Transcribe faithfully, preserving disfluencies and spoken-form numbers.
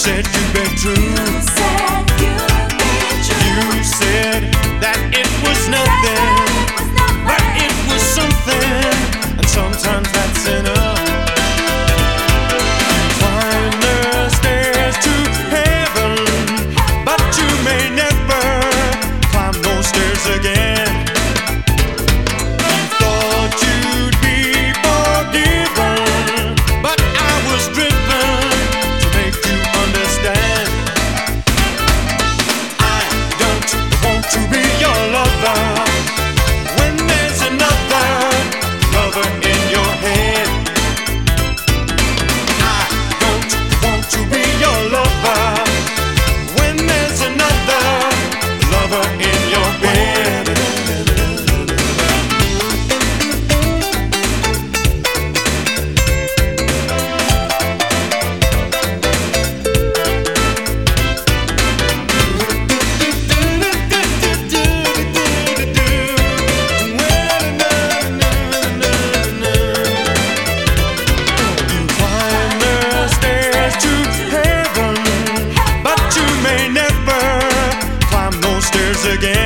said you'd be true. You said you'd be true. You said that it was nothing, but it was something, and sometimes that's enough. You climb the stairs to heaven, but you may never climb those stairs again. You thought you'd be forgiven, but I was driven to make you understand. I don't want to be your lover when there's another lover in your head. I don't want to be your lover when there's another lover in your bed. You climb the stairs to heaven, but you may never climb those stairs again.